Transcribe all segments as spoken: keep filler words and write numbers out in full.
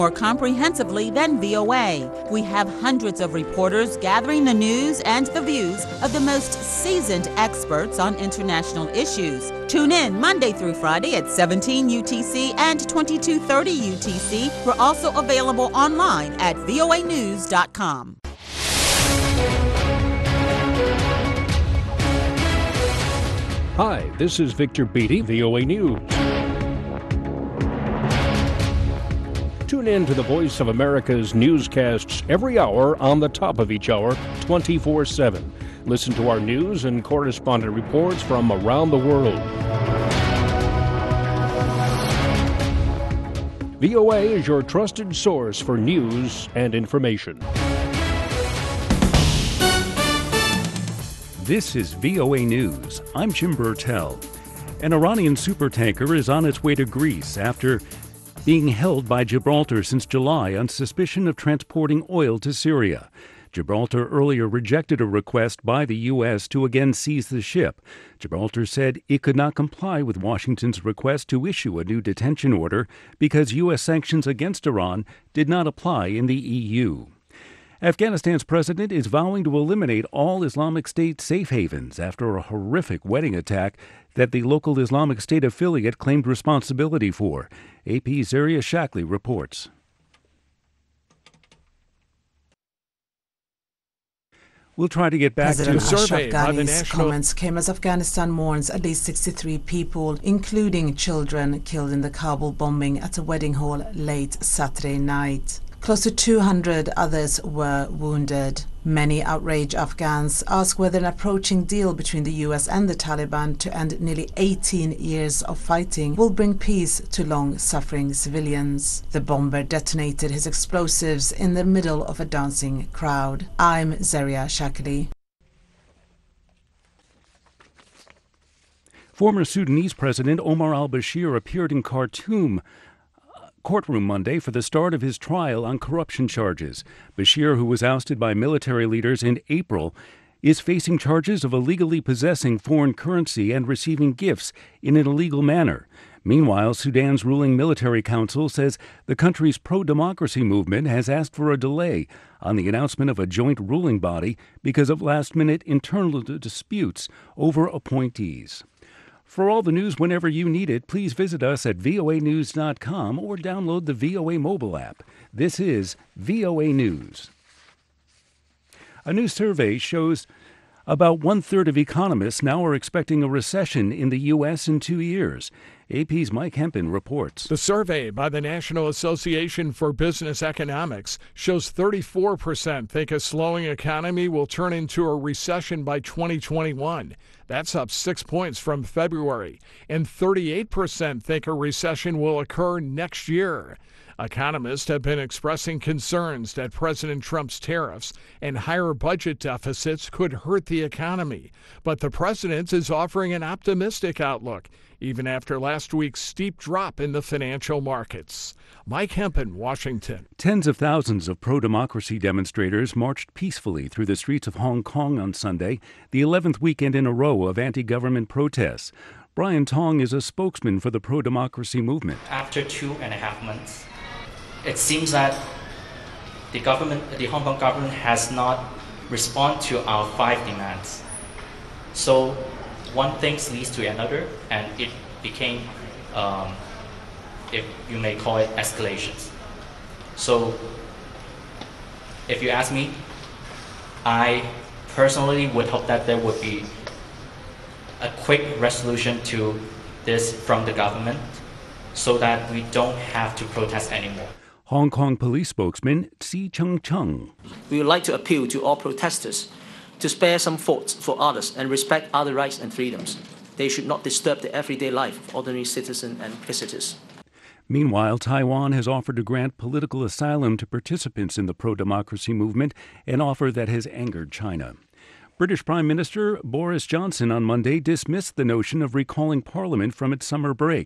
more comprehensively than V O A. We have hundreds of reporters gathering the news and the views of the most seasoned experts on international issues. Tune in Monday through Friday at seventeen U T C and twenty-two thirty U T C. We're also available online at V O A news dot com. Hi, this is Victor Beatty, V O A News. Tune in to the Voice of America's newscasts every hour on the top of each hour, twenty-four seven. Listen to our news and correspondent reports from around the world. V O A is your trusted source for news and information. This is V O A News. I'm Jim Burtell. An Iranian supertanker is on its way to Greece after being held by Gibraltar since July on suspicion of transporting oil to Syria. Gibraltar earlier rejected a request by the U S to again seize the ship. Gibraltar said it could not comply with Washington's request to issue a new detention order because U S sanctions against Iran did not apply in the E U. Afghanistan's president is vowing to eliminate all Islamic State safe havens after a horrific wedding attack that the local Islamic State affiliate claimed responsibility for. A P's Zaria Shackley reports. We'll try to get back President to Ashraf Ghani's comments came as Afghanistan mourns at least sixty-three people, including children, killed in the Kabul bombing at a wedding hall late Saturday night. Close to two hundred others were wounded. Many outraged Afghans ask whether an approaching deal between the U S and the Taliban to end nearly eighteen years of fighting will bring peace to long-suffering civilians. The bomber detonated his explosives in the middle of a dancing crowd. I'm Zaria Shackley. Former Sudanese President Omar al-Bashir appeared in Khartoum courtroom Monday for the start of his trial on corruption charges. Bashir, who was ousted by military leaders in April, is facing charges of illegally possessing foreign currency and receiving gifts in an illegal manner. Meanwhile, Sudan's ruling military council says the country's pro-democracy movement has asked for a delay on the announcement of a joint ruling body because of last-minute internal disputes over appointees. For all the news whenever you need it, please visit us at V O A news dot com or download the V O A mobile app. This is V O A News. A new survey shows about one-third of economists now are expecting a recession in the U S in two years. A P's Mike Hempen reports. The survey by the National Association for Business Economics shows thirty-four percent think a slowing economy will turn into a recession by twenty twenty-one. That's up six points from February. And thirty-eight percent think a recession will occur next year. Economists have been expressing concerns that President Trump's tariffs and higher budget deficits could hurt the economy. But the president is offering an optimistic outlook, even after last week's steep drop in the financial markets. Mike Hempen, Washington. Tens of thousands of pro-democracy demonstrators marched peacefully through the streets of Hong Kong on Sunday, the eleventh weekend in a row of anti-government protests. Brian Tong is a spokesman for the pro-democracy movement. After two and a half months, it seems that the government, the Hong Kong government has not responded to our five demands. So one thing leads to another, and it became, um, if you may call it, escalations. So if you ask me, I personally would hope that there would be a quick resolution to this from the government so that we don't have to protest anymore. Hong Kong police spokesman Si Chung Chung. We would like to appeal to all protesters to spare some thoughts for others and respect other rights and freedoms. They should not disturb the everyday life of ordinary citizens and visitors. Meanwhile, Taiwan has offered to grant political asylum to participants in the pro-democracy movement, an offer that has angered China. British Prime Minister Boris Johnson on Monday dismissed the notion of recalling Parliament from its summer break.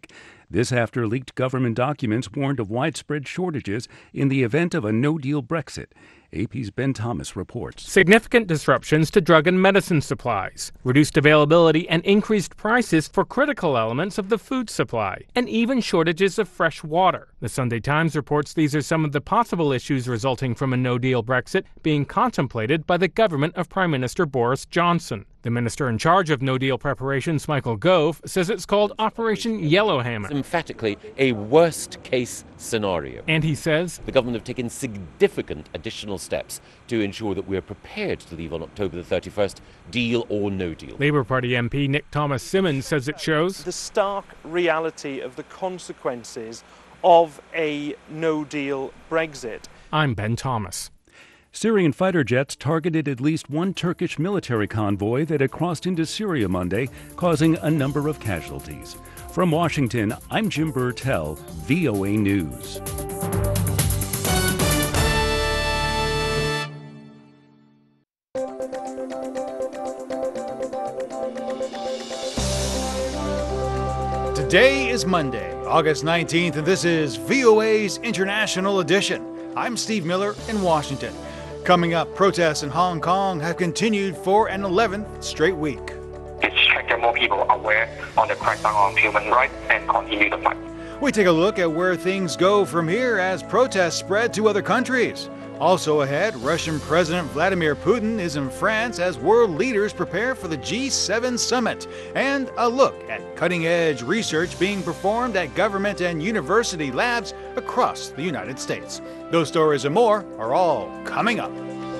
This after leaked government documents warned of widespread shortages in the event of a no-deal Brexit. A P's Ben Thomas reports. Significant disruptions to drug and medicine supplies, reduced availability and increased prices for critical elements of the food supply, and even shortages of fresh water. The Sunday Times reports these are some of the possible issues resulting from a no-deal Brexit being contemplated by the government of Prime Minister Boris Johnson. The minister in charge of no-deal preparations, Michael Gove, says it's called Operation Yellowhammer. It's emphatically a worst-case scenario. And he says the government have taken significant additional steps to ensure that we are prepared to leave on October the thirty-first, deal or no deal. Labour Party M P Nick Thomas-Symonds says it shows the stark reality of the consequences of a no-deal Brexit. I'm Ben Thomas. Syrian fighter jets targeted at least one Turkish military convoy that had crossed into Syria Monday, causing a number of casualties. From Washington, I'm Jim Burtell, V O A News. Today is Monday, August nineteenth, and this is V O A's International Edition. I'm Steve Miller in Washington. Coming up, protests in Hong Kong have continued for an eleventh straight week. It's to get more people aware on the crackdown on human rights and continue the fight. We take a look at where things go from here as protests spread to other countries. Also ahead, Russian President Vladimir Putin is in France as world leaders prepare for the G seven summit. And a look at cutting-edge research being performed at government and university labs across the United States. Those stories and more are all coming up.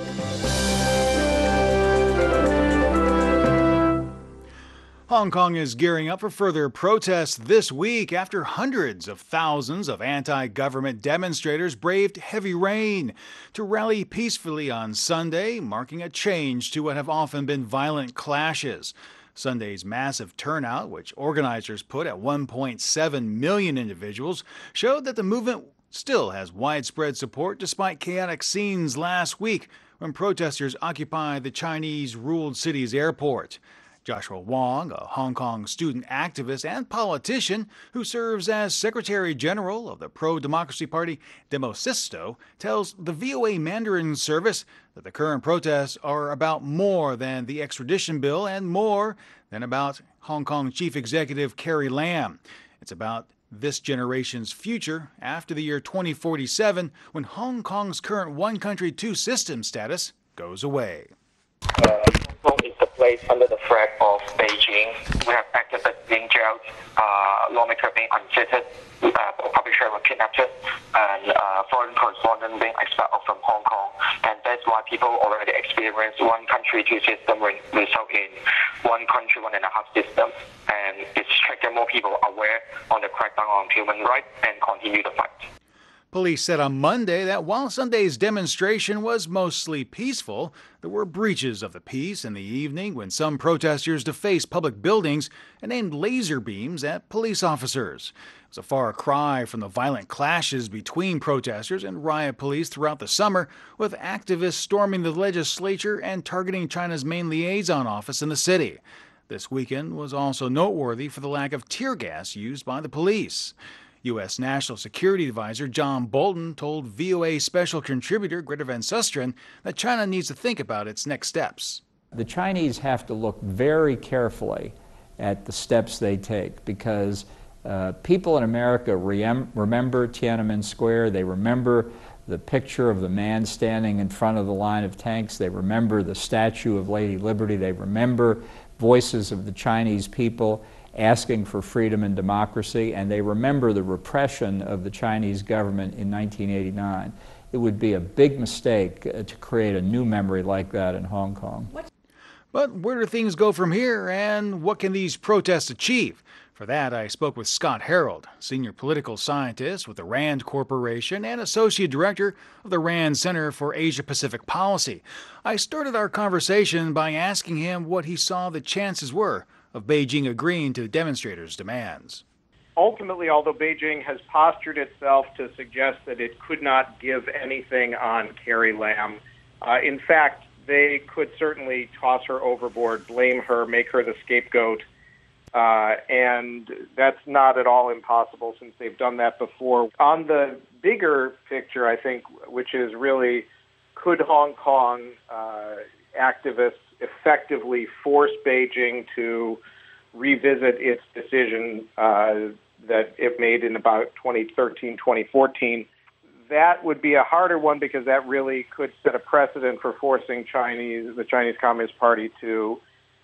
Hong Kong is gearing up for further protests this week after hundreds of thousands of anti-government demonstrators braved heavy rain to rally peacefully on Sunday, marking a change to what have often been violent clashes. Sunday's massive turnout, which organizers put at one point seven million individuals, showed that the movement still has widespread support despite chaotic scenes last week when protesters occupied the Chinese-ruled city's airport. Joshua Wong, a Hong Kong student activist and politician who serves as Secretary General of the pro-democracy party Demosisto, tells the V O A Mandarin service that the current protests are about more than the extradition bill and more than about Hong Kong Chief Executive Carrie Lam. It's about this generation's future after the year twenty forty-seven, when Hong Kong's current one country, two systems status goes away. Uh, is the place under the threat of Beijing. We have activists being jailed, uh, lawmakers being unseated, uh, publishers were kidnapped, and uh, foreign correspondents being expelled from Hong Kong. And that's why people already experience one country, two systems result in one country, one and a half system. And it's to get more people aware on the crackdown on human rights and continue the fight. Police said on Monday that while Sunday's demonstration was mostly peaceful, there were breaches of the peace in the evening when some protesters defaced public buildings and aimed laser beams at police officers. It was a far cry from the violent clashes between protesters and riot police throughout the summer, with activists storming the legislature and targeting China's main liaison office in the city. This weekend was also noteworthy for the lack of tear gas used by the police. U S National Security Advisor John Bolton told V O A Special Contributor Greta Van Susteren that China needs to think about its next steps. The Chinese have to look very carefully at the steps they take because uh, people in America rem- remember Tiananmen Square. They remember the picture of the man standing in front of the line of tanks. They remember the statue of Lady Liberty. They remember voices of the Chinese people asking for freedom and democracy, and they remember the repression of the Chinese government in nineteen eighty-nine. It would be a big mistake uh, to create a new memory like that in Hong Kong. But where do things go from here, and what can these protests achieve? For that, I spoke with Scott Harold, senior political scientist with the RAND Corporation and associate director of the RAND Center for Asia-Pacific Policy. I started our conversation by asking him what he saw the chances were of Beijing agreeing to the demonstrators' demands. Ultimately, although Beijing has postured itself to suggest that it could not give anything on Carrie Lam, uh, in fact, they could certainly toss her overboard, blame her, make her the scapegoat. Uh, and that's not at all impossible since they've done that before. On the bigger picture, I think, which is really, could Hong Kong uh, activists effectively force Beijing to revisit its decision uh, that it made in about twenty thirteen, twenty fourteen? That would be a harder one because that really could set a precedent for forcing Chinese, the Chinese Communist Party to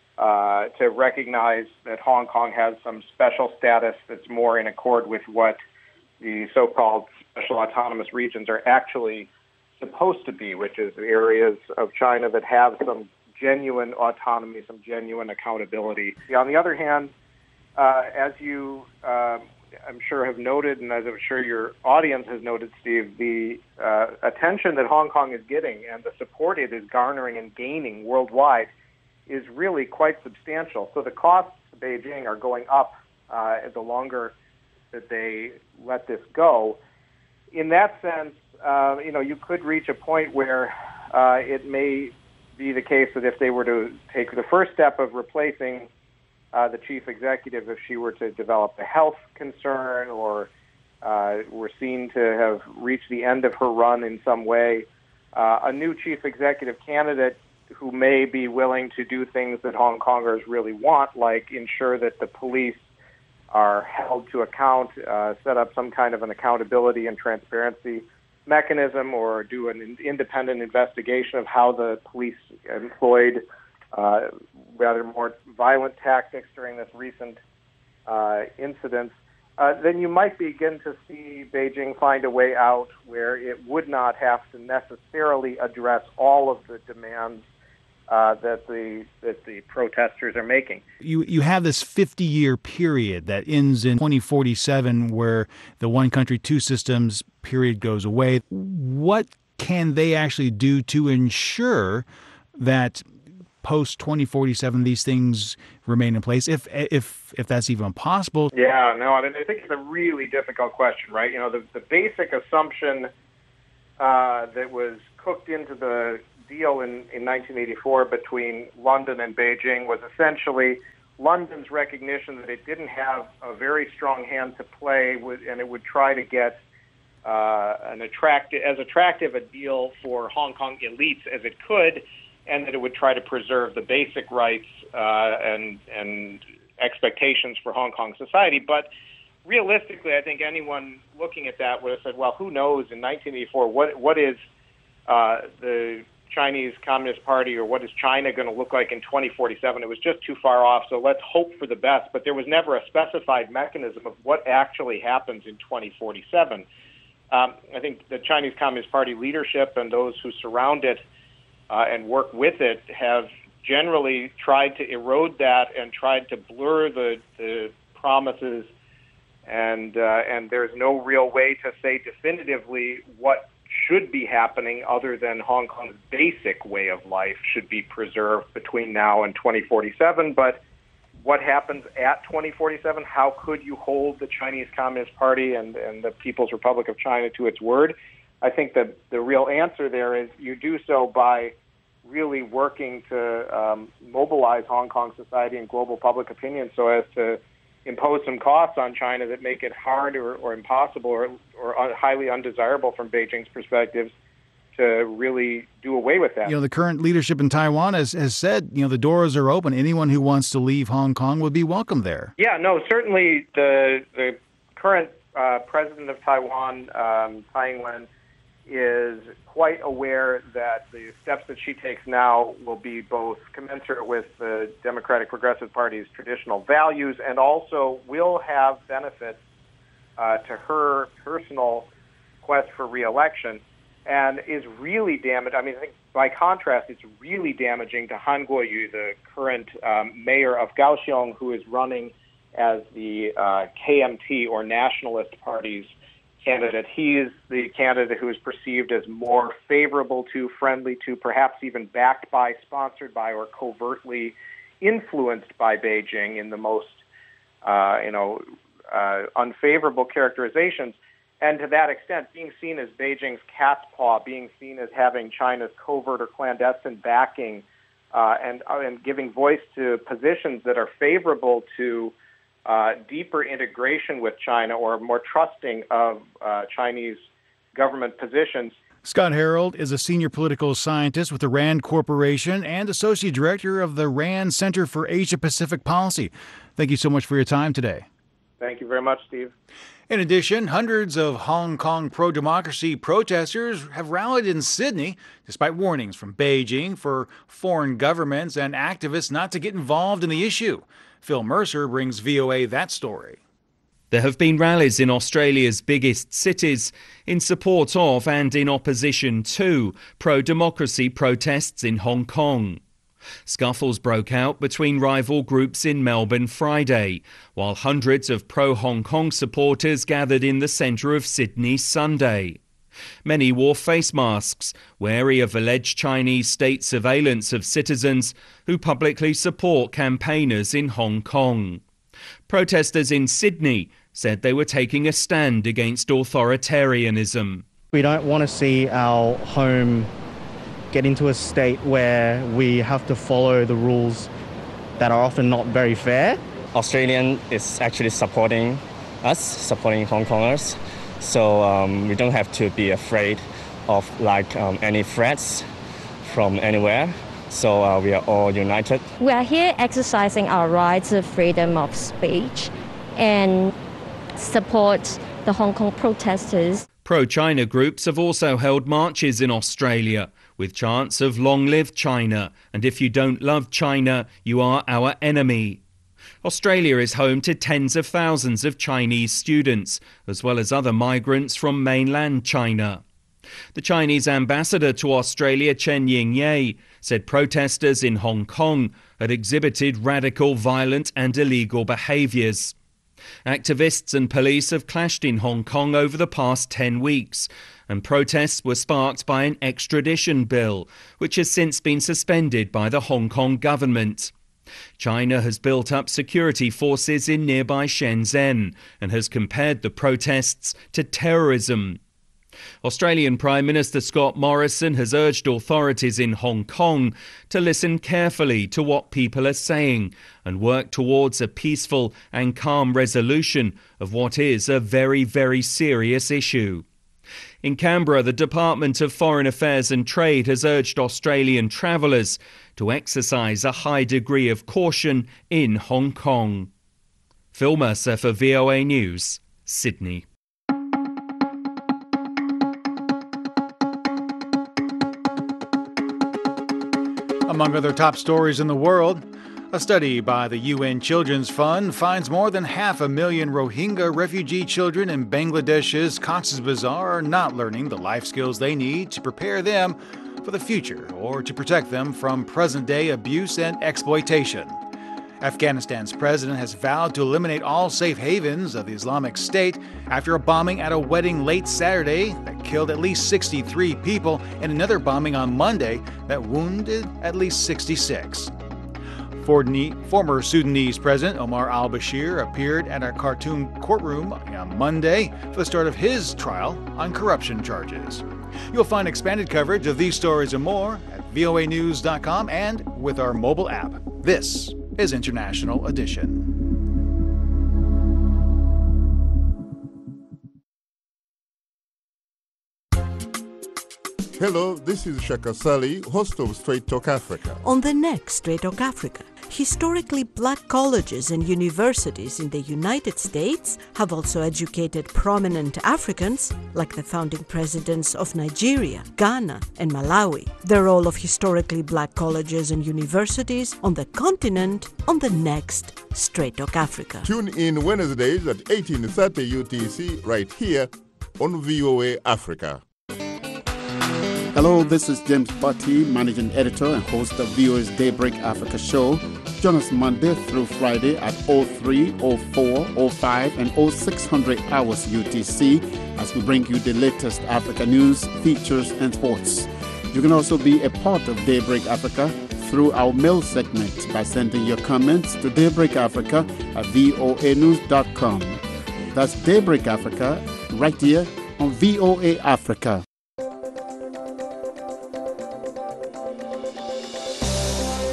Uh, to recognize that Hong Kong has some special status that's more in accord with what the so-called special autonomous regions are actually supposed to be, which is areas of China that have some genuine autonomy, some genuine accountability. On the other hand, uh, as you, uh, I'm sure, have noted, and as I'm sure your audience has noted, Steve, the uh, attention that Hong Kong is getting and the support it is garnering and gaining worldwide is really quite substantial. So the costs to Beijing are going up uh, the longer that they let this go. In that sense, uh, you know, you could reach a point where uh, it may be the case that if they were to take the first step of replacing uh, the chief executive, if she were to develop a health concern or uh, were seen to have reached the end of her run in some way, uh, a new chief executive candidate who may be willing to do things that Hong Kongers really want, like ensure that the police are held to account, uh, set up some kind of an accountability and transparency mechanism, or do an independent investigation of how the police employed uh, rather more violent tactics during this recent uh, incident, uh, then you might begin to see Beijing find a way out where it would not have to necessarily address all of the demands Uh, that the that the protesters are making. You you have this fifty-year period that ends in twenty forty-seven where the one country, two systems period goes away. What can they actually do to ensure that post twenty forty-seven these things remain in place, if if if that's even possible? Yeah, no, I mean, I think it's a really difficult question, right? You know, the, the basic assumption uh, that was cooked into the deal in, in nineteen eighty-four between London and Beijing was essentially London's recognition that it didn't have a very strong hand to play with, and it would try to get uh, an attractive, as attractive a deal for Hong Kong elites as it could, and that it would try to preserve the basic rights uh, and and expectations for Hong Kong society. But realistically, I think anyone looking at that would have said, well, who knows in nineteen eighty-four, what what is uh, the Chinese Communist Party, or what is China going to look like in twenty forty-seven? It was just too far off, so let's hope for the best. But there was never a specified mechanism of what actually happens in twenty forty-seven. Um, I think the Chinese Communist Party leadership and those who surround it uh, and work with it have generally tried to erode that and tried to blur the, the promises, and uh, and there's no real way to say definitively what should be happening other than Hong Kong's basic way of life should be preserved between now and twenty forty-seven. But what happens at twenty forty-seven? How could you hold the Chinese Communist Party and, and the People's Republic of China to its word? I think that the real answer there is you do so by really working to um, mobilize Hong Kong society and global public opinion so as to impose some costs on China that make it hard or, or impossible or, or highly undesirable from Beijing's perspectives to really do away with that. You know, the current leadership in Taiwan has, has said, you know, the doors are open. Anyone who wants to leave Hong Kong would be welcome there. Yeah, no, certainly the the current uh, president of Taiwan, um, Tsai Ing-wen, is quite aware that the steps that she takes now will be both commensurate with the Democratic Progressive Party's traditional values and also will have benefits uh, to her personal quest for re-election, and is really damaged. I mean, I think by contrast, it's really damaging to Han Kuo-yu, the current um, mayor of Kaohsiung, who is running as the uh, K M T, or Nationalist Party's candidate. He is the candidate who is perceived as more favorable to, friendly to, perhaps even backed by, sponsored by, or covertly influenced by Beijing in the most, uh, you know, uh, unfavorable characterizations. And to that extent, being seen as Beijing's cat's paw, being seen as having China's covert or clandestine backing uh, and, uh, and giving voice to positions that are favorable to uh, deeper integration with China or more trusting of uh, Chinese government positions. Scott Harold is a senior political scientist with the RAND Corporation and associate director of the RAND Center for Asia-Pacific Policy. Thank you so much for your time today. Thank you very much, Steve. In addition, hundreds of Hong Kong pro-democracy protesters have rallied in Sydney despite warnings from Beijing for foreign governments and activists not to get involved in the issue. Phil Mercer brings V O A that story. There have been rallies in Australia's biggest cities in support of and in opposition to pro-democracy protests in Hong Kong. Scuffles broke out between rival groups in Melbourne Friday, while hundreds of pro-Hong Kong supporters gathered in the centre of Sydney Sunday. Many wore face masks, wary of alleged Chinese state surveillance of citizens who publicly support campaigners in Hong Kong. Protesters in Sydney said they were taking a stand against authoritarianism. We don't want to see our home get into a state where we have to follow the rules that are often not very fair. Australian is actually supporting us, supporting Hong Kongers, so um, we don't have to be afraid of like um, any threats from anywhere. So uh, we are all united. We are here exercising our rights of freedom of speech and support the Hong Kong protesters. Pro-China groups have also held marches in Australia with chants of "Long live China" and "If you don't love China, you are our enemy." Australia is home to tens of thousands of Chinese students, as well as other migrants from mainland China. The Chinese ambassador to Australia, Chen Yingye, said protesters in Hong Kong had exhibited radical, violent and illegal behaviours. Activists and police have clashed in Hong Kong over the past ten weeks, and protests were sparked by an extradition bill, which has since been suspended by the Hong Kong government. China has built up security forces in nearby Shenzhen and has compared the protests to terrorism. Australian Prime Minister Scott Morrison has urged authorities in Hong Kong to listen carefully to what people are saying and work towards a peaceful and calm resolution of what is a very, very serious issue. In Canberra, the Department of Foreign Affairs and Trade has urged Australian travellers to exercise a high degree of caution in Hong Kong. Phil Mercer for V O A News, Sydney. Among other top stories in the world, a study by the U N Children's Fund finds more than half a million Rohingya refugee children in Bangladesh's Cox's Bazar are not learning the life skills they need to prepare them for the future or to protect them from present-day abuse and exploitation. Afghanistan's president has vowed to eliminate all safe havens of the Islamic State after a bombing at a wedding late Saturday that killed at least sixty-three people and another bombing on Monday that wounded at least sixty-six. Former Sudanese President Omar al-Bashir appeared at a Khartoum courtroom on Monday for the start of his trial on corruption charges. You'll find expanded coverage of these stories and more at V O A news dot com and with our mobile app. This is International Edition. Hello, this is Shaka Sali, host of Straight Talk Africa. On the next Straight Talk Africa, historically black colleges and universities in the United States have also educated prominent Africans, like the founding presidents of Nigeria, Ghana, and Malawi. The role of historically black colleges and universities on the continent on the next Straight Talk Africa. Tune in Wednesdays at eighteen thirty U T C right here on V O A Africa. Hello, this is James Butty, Managing Editor and host of V O A's Daybreak Africa show. Join us Monday through Friday at oh three, oh four, oh five, and oh six hundred hours U T C as we bring you the latest Africa news, features, and sports. You can also be a part of Daybreak Africa through our mail segment by sending your comments to Daybreak Africa at V O A news dot com. That's Daybreak Africa right here on V O A Africa.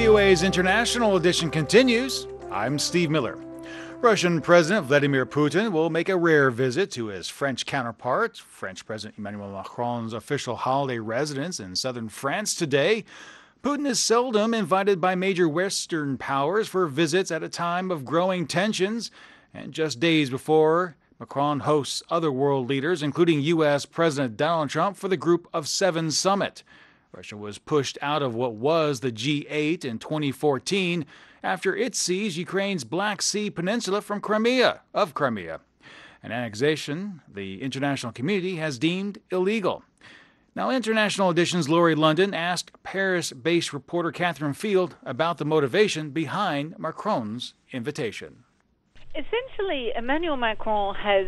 V O A's International Edition continues. I'm Steve Miller. Russian President Vladimir Putin will make a rare visit to his French counterpart, French President Emmanuel Macron's official holiday residence in southern France today. Putin is seldom invited by major Western powers for visits at a time of growing tensions, and just days before, Macron hosts other world leaders, including U S President Donald Trump, for the Group of Seven summit. Russia was pushed out of what was the G eight in twenty fourteen after it seized Ukraine's Black Sea Peninsula from Crimea, of Crimea, an annexation the international community has deemed illegal. Now, International Edition's Laurie London asked Paris-based reporter Catherine Field about the motivation behind Macron's invitation. Essentially, Emmanuel Macron has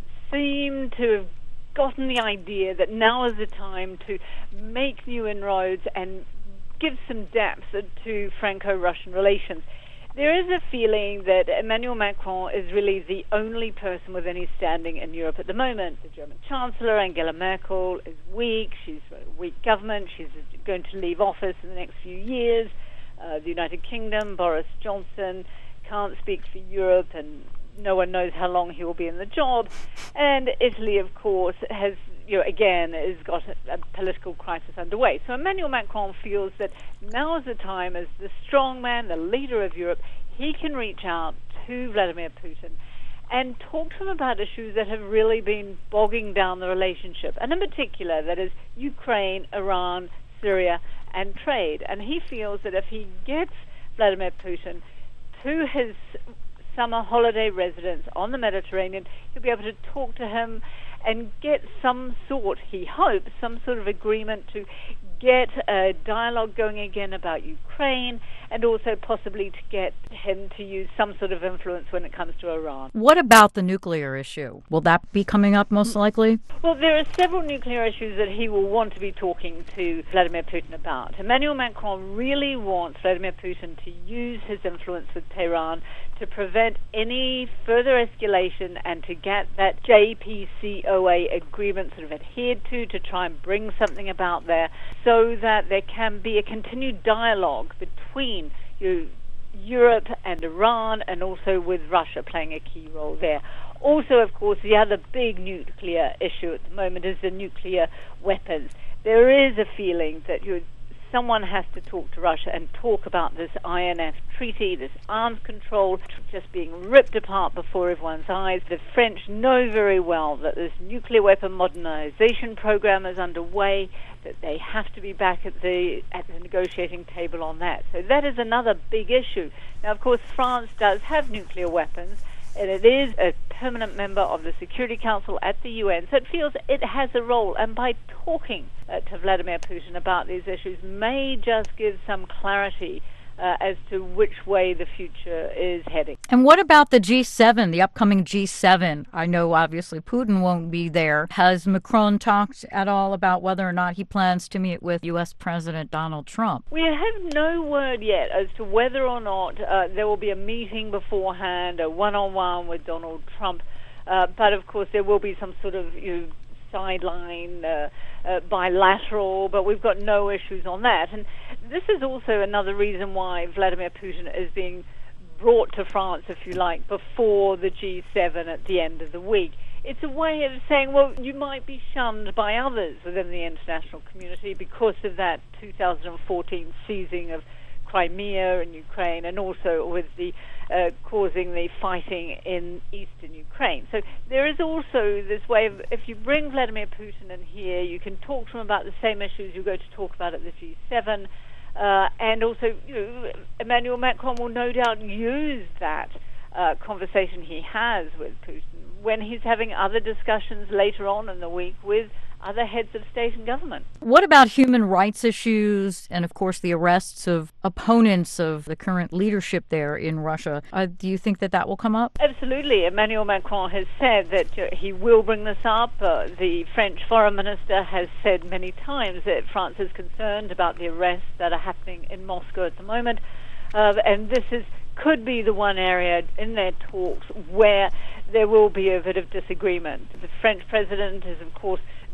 seemed to have gotten the idea that now is the time to make new inroads and give some depth to Franco-Russian relations. There is a feeling that Emmanuel Macron is really the only person with any standing in Europe at the moment. The German Chancellor, Angela Merkel, is weak. She's a weak government. She's going to leave office in the next few years. Uh, the United Kingdom, Boris Johnson, can't speak for Europe, and no one knows how long he will be in the job. And Italy, of course, has, you know, again, has got a, a political crisis underway. So Emmanuel Macron feels that now is the time, as the strong man, the leader of Europe, he can reach out to Vladimir Putin and talk to him about issues that have really been bogging down the relationship, and in particular, that is Ukraine, Iran, Syria, and trade. And he feels that if he gets Vladimir Putin to his summer holiday residence on the Mediterranean, he'll be able to talk to him and get some sort, he hopes, some sort of agreement to get a dialogue going again about Ukraine, and also possibly to get him to use some sort of influence when it comes to Iran. What about the nuclear issue? Will that be coming up most likely? Well, there are several nuclear issues that he will want to be talking to Vladimir Putin about. Emmanuel Macron really wants Vladimir Putin to use his influence with Tehran to prevent any further escalation and to get that J P C O A agreement sort of adhered to, to try and bring something about there so that there can be a continued dialogue between you know, Europe and Iran, and also with Russia playing a key role there. Also, of course, the other big nuclear issue at the moment is the nuclear weapons. There is a feeling that you someone has to talk to Russia and talk about this I N F treaty, this arms control, just being ripped apart before everyone's eyes. The French know very well that this nuclear weapon modernization program is underway, that they have to be back at the at the negotiating table on that. So that is another big issue. Now, of course, France does have nuclear weapons, and it is a permanent member of the Security Council at the U N, so it feels it has a role. And by talking uh, to Vladimir Putin about these issues may just give some clarity uh, as to which way the future is heading. And what about the G seven, the upcoming G seven? I know obviously Putin won't be there. Has Macron talked at all about whether or not he plans to meet with U S President Donald Trump? We have no word yet as to whether or not uh, there will be a meeting beforehand, a one-on-one with Donald Trump. Uh, but of course there will be some sort of you know, sideline uh, uh, bilateral, but we've got no issues on that. And this is also another reason why Vladimir Putin is being brought to France, if you like, before the G seven at the end of the week. It's a way of saying, well, you might be shunned by others within the international community because of that two thousand fourteen seizing of Crimea and Ukraine, and also with the uh, causing the fighting in eastern Ukraine. So there is also this way of, if you bring Vladimir Putin in here, you can talk to him about the same issues you're going to talk about at the G seven, uh, and also you know, Emmanuel Macron will no doubt use that uh, conversation he has with Putin when he's having other discussions later on in the week with other heads of state and government. What about human rights issues and, of course, the arrests of opponents of the current leadership there in Russia? Uh, do you think that that will come up? Absolutely. Emmanuel Macron has said that uh, he will bring this up. Uh, the French foreign minister has said many times that France is concerned about the arrests that are happening in Moscow at the moment. Uh, and this is could be the one area in their talks where there will be a bit of disagreement. The French president is, of course,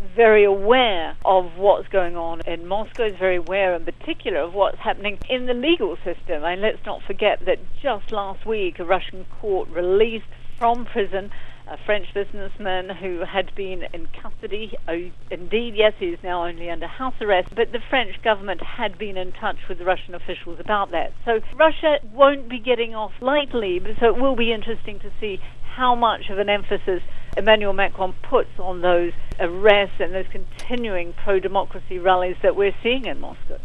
very aware of what's going on in Moscow, is very aware in particular of what's happening in the legal system. And let's not forget that just last week a Russian court released from prison a French businessman who had been in custody. Oh, indeed, yes, he is now only under house arrest, but the French government had been in touch with the Russian officials about that. So Russia won't be getting off lightly, but so it will be interesting to see how much of an emphasis Emmanuel Macron puts on those arrests and those continuing pro-democracy rallies that we're seeing in Moscow.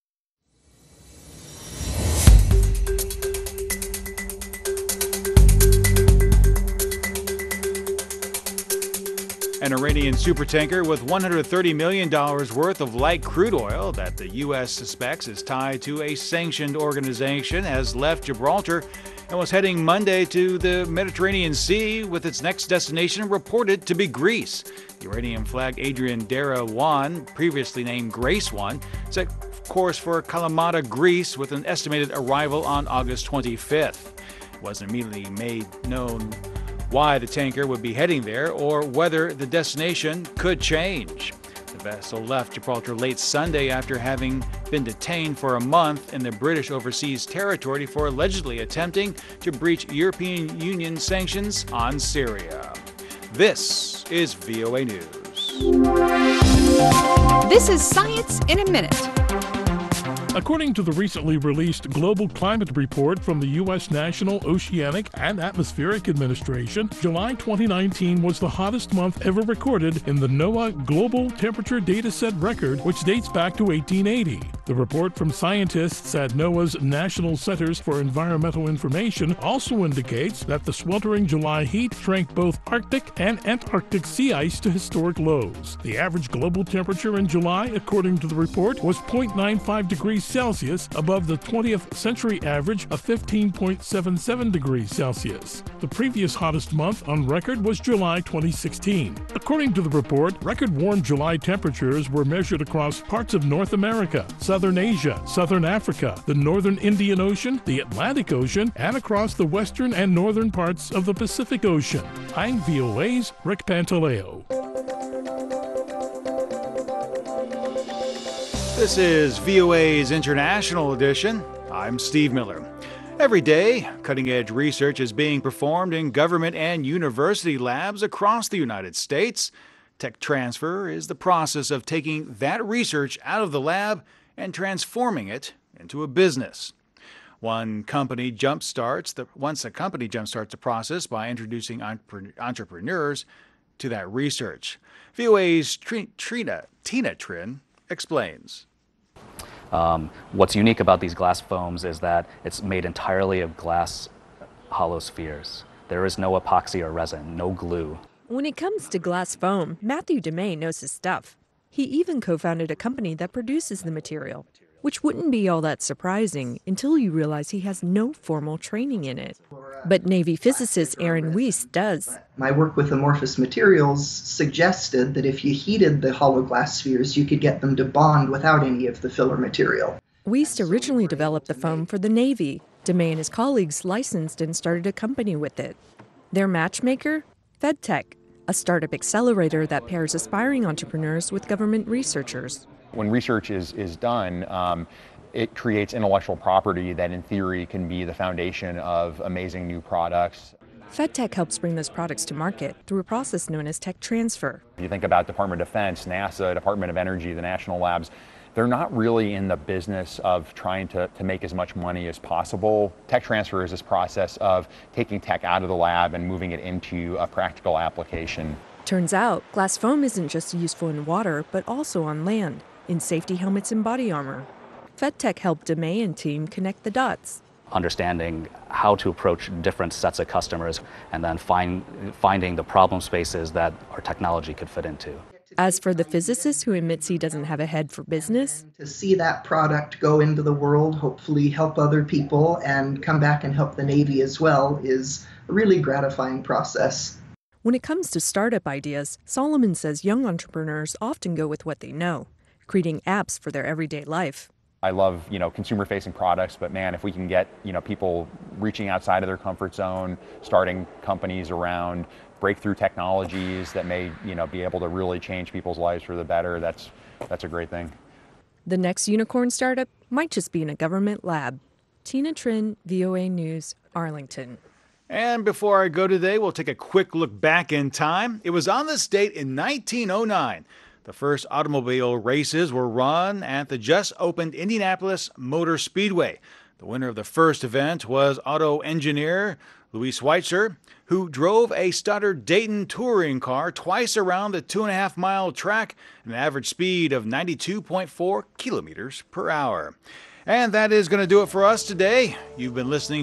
An Iranian supertanker with one hundred thirty million dollars worth of light crude oil that the U S suspects is tied to a sanctioned organization has left Gibraltar and was heading Monday to the Mediterranean Sea, with its next destination reported to be Greece. Iranian-flagged Adrian Dara one, previously named Grace one, set course for Kalamata, Greece, with an estimated arrival on August twenty-fifth. It wasn't immediately made known why the tanker would be heading there or whether the destination could change. The vessel left Gibraltar late Sunday after having been detained for a month in the British overseas territory for allegedly attempting to breach European Union sanctions on Syria. This is V O A News. This is Science in a Minute. According to the recently released Global Climate Report from the U S National Oceanic and Atmospheric Administration, July twenty nineteen was the hottest month ever recorded in the NOAA Global Temperature Dataset record, which dates back to eighteen eighty. The report from scientists at NOAA's National Centers for Environmental Information also indicates that the sweltering July heat shrank both Arctic and Antarctic sea ice to historic lows. The average global temperature in July, according to the report, was zero point nine five degrees Celsius above the twentieth century average of fifteen point seven seven degrees Celsius. The previous hottest month on record was July twenty sixteen. According to the report, record-warm July temperatures were measured across parts of North America, Southern Asia, Southern Africa, the Northern Indian Ocean, the Atlantic Ocean, and across the western and northern parts of the Pacific Ocean. I'm V O A's Rick Pantaleo. This is V O A's International Edition. I'm Steve Miller. Every day, cutting-edge research is being performed in government and university labs across the United States. Tech transfer is the process of taking that research out of the lab and transforming it into a business. One company jumpstarts the once a company jumpstarts the process by introducing entrepreneurs to that research. V O A's Trina, Tina Trin explains. Um, what's unique about these glass foams is that it's made entirely of glass hollow spheres. There is no epoxy or resin, no glue. When it comes to glass foam, Matthew DeMay knows his stuff. He even co-founded a company that produces the material, which wouldn't be all that surprising until you realize he has no formal training in it. But Navy physicist Aaron Weiss does. My work with amorphous materials suggested that if you heated the hollow glass spheres, you could get them to bond without any of the filler material. Weiss originally developed the foam for the Navy. DeMay and his colleagues licensed and started a company with it. Their matchmaker? FedTech, a startup accelerator that pairs aspiring entrepreneurs with government researchers. When research is, is done, um, it creates intellectual property that in theory can be the foundation of amazing new products. FedTech helps bring those products to market through a process known as tech transfer. If you think about Department of Defense, NASA, Department of Energy, the national labs, they're not really in the business of trying to, to make as much money as possible. Tech transfer is this process of taking tech out of the lab and moving it into a practical application. Turns out, glass foam isn't just useful in water, but also on land, in safety helmets and body armor. FedTech helped DeMay and team connect the dots. Understanding how to approach different sets of customers and then find, finding the problem spaces that our technology could fit into. As for the physicist who admits he doesn't have a head for business, to see that product go into the world, hopefully help other people, and come back and help the Navy as well is a really gratifying process. When it comes to startup ideas, Solomon says young entrepreneurs often go with what they know, creating apps for their everyday life. I love, you know, consumer-facing products, but man, if we can get, you know, people reaching outside of their comfort zone, starting companies around breakthrough technologies that may, you know, be able to really change people's lives for the better, that's that's a great thing. The next unicorn startup might just be in a government lab. Tina Trin, V O A News, Arlington. And before I go today, we'll take a quick look back in time. It was on this date in nineteen oh nine. The first automobile races were run at the just-opened Indianapolis Motor Speedway. The winner of the first event was auto engineer Louis Schweitzer, who drove a Stoddard Dayton touring car twice around the two and a half mile track at an average speed of ninety-two point four kilometers per hour. And that is going to do it for us today. You've been listening